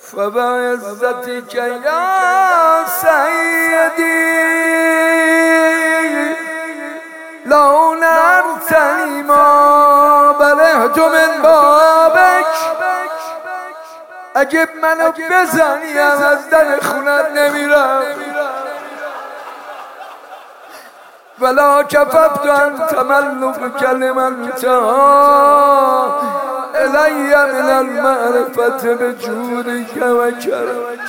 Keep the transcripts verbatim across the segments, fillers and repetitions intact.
فبعزتك يا سيدي لو نرتني ما برهت من بابك. اگه منو بزنی از در خونت نمیرم. ولا کففت ان تملق کلمتها الی من المعرفت بجودک و کرمک.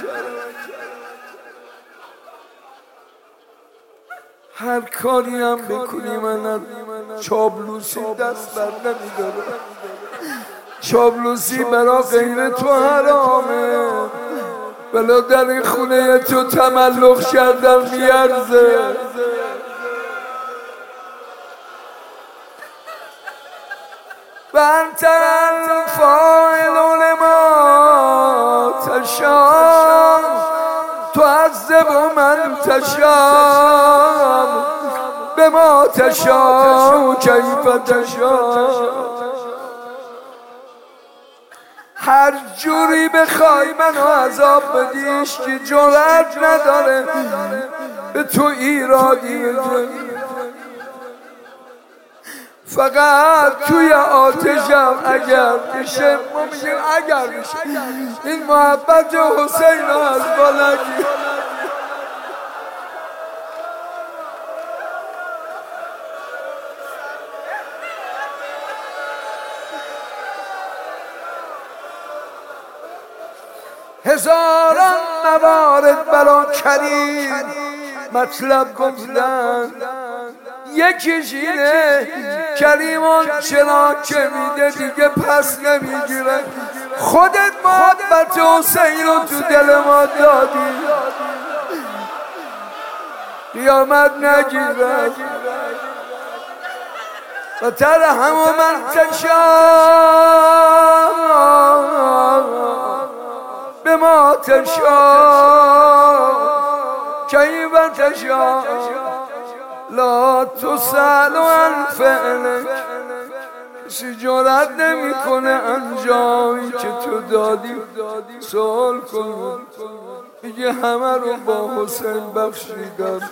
هر کاری هم بکنی من چابلوسی دست بر نمیدارم. چابلوسی برا غیر تو حرامه، ولی در این خونه تو تملق کردن میارزه. و انت الفاعل لما تشاء تعذب من تشاء بما تشاء کیف تشاء. هر جوری بخوای منو عذاب بدیش که جرأت نداره به تو ایرادی بده. فقط توی آتشم اگر بشه، ما میگیم اگر بشه، این محبت حسین از بالا گیر. هزاران موارد برا کریم مطلب گفتن، یکیش اینه کریمان چرا که میده دیگه پس نمیگیره. خودت محبت حسین رو تو دل ما دادی، قیامت نگیره. و ترحم من تشاء بما تشاء کیف تشاء لا تسأل عن فعلک. کسی جرأت نمیکنه انجامی که تو دادی سوال کن. میگه همه رو با حسین بخشیدم.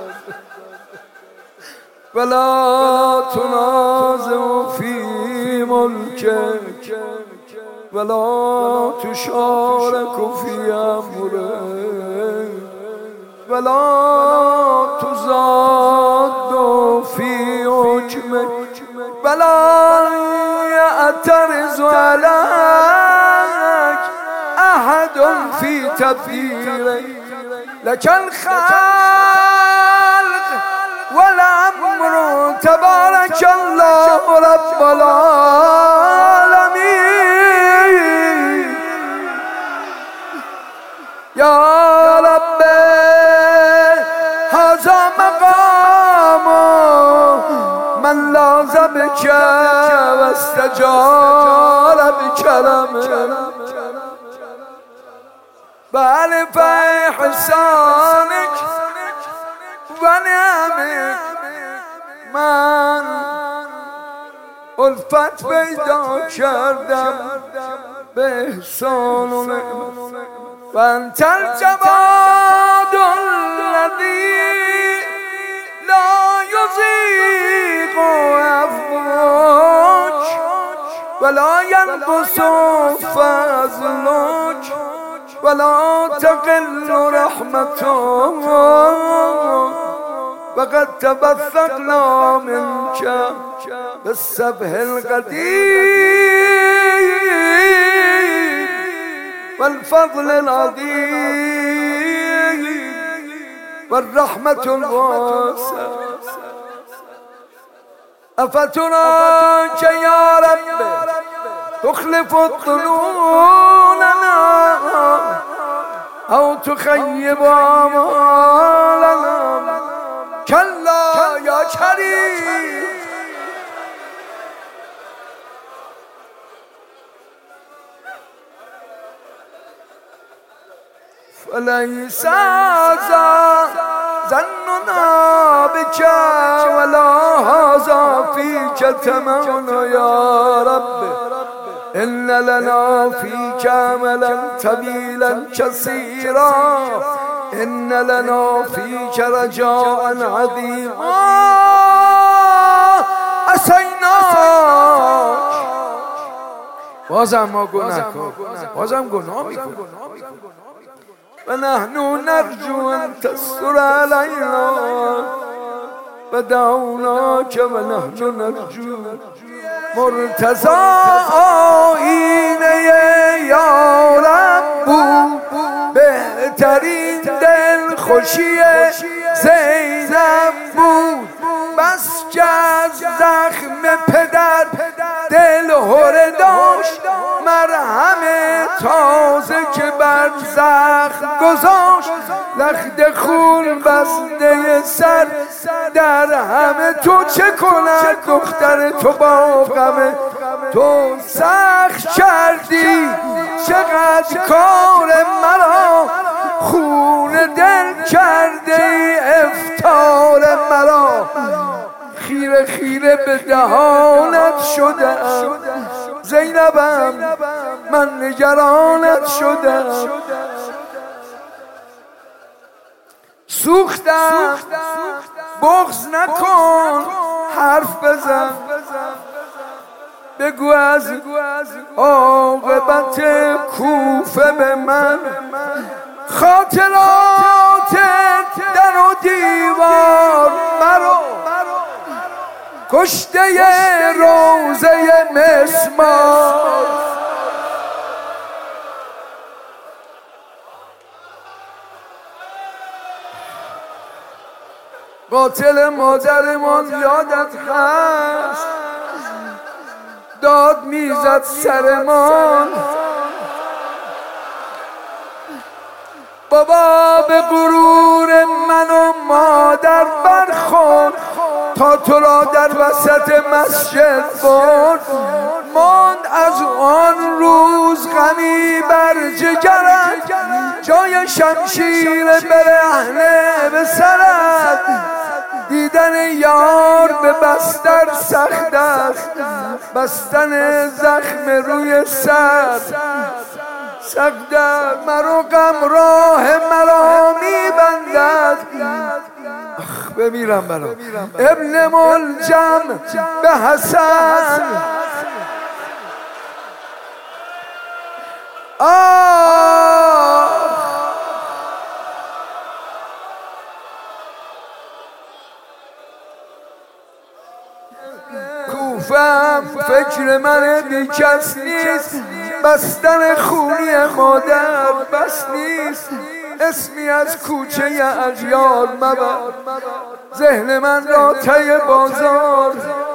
ولا تنازع فی ملکک ولا تشارك في امره ولا تزاد في حكمك ولا يعترض عليك احد في تفكيرك. لك الخلق والامر تبارك الله رب العالمين. يا رب هذا مقام من لاذ بك واستجار بكرمك بألف إحسانك ونعمك. من الفت پیدا کردم به احسان و نعمت. و انت الجواد الذی لا یضیق عفوک ولا ینقص فضلک ولا تقل رحمتک وقد تبثقنا منك بالسبح القديم والفضل العظيم والرحمة الواسعة. أفتراك يا رب تخلف الظنوننا أو تخيب آمالنا. كلا يا كريم فليس هذا ظننا بك ولا هذا فيك تمنى يا رب إن لنا فيك عملا طويلا كثيرا إن لنا فيك رجاء عظيما عصیناک. بازم ما گناه کن، بازم گناه میکنیم. و نحن نرجو ان تستر علینا و دعوناک و نحن نرجو مرتضی آینه یا رب بود بهترین دل خوشی زینب بود. بس که از زخم پدر دل هره داشت مرهم تازه که بر زخم گذاشت. لخت خون بسته سر در همه تو چه کند دختر تو با غم تو سخت کردی. چقدر کار مرا خون دل کرده ای افطار مرا. خیره خیره به دهانت شدم زینبم من نگرانت شدم. سوختم بغض نکن حرف بزن بگو از عاقبت کوفه به من. خاطرات در و دیوار مرو کشته روزه مسمار. قاتل مادرمان یادت هست داد میزد سرمان. بابا به غرور من و مادر برخورد تا تو را در وسط مسجد برد. ماند از آن روز غمی بر جگرت جای شمشیر برهنه به سرت. دیدن یار به بستر سخت است بستن زخم روی سر سخت است. مرا غم راه مرا میبندد بمیرم برا ابن ملجم به حسن. آه کوفم فکر من بی کس نیست بستن خونی مادر بس نیست. اسمی از کوچه اغیار مبر ذهن من را تی بازار.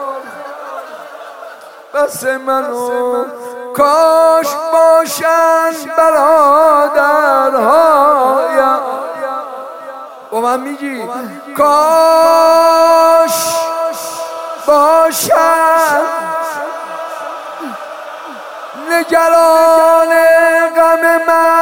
بس منو کاش باشن برادرها. با من میگی کاش باشن نگران غم من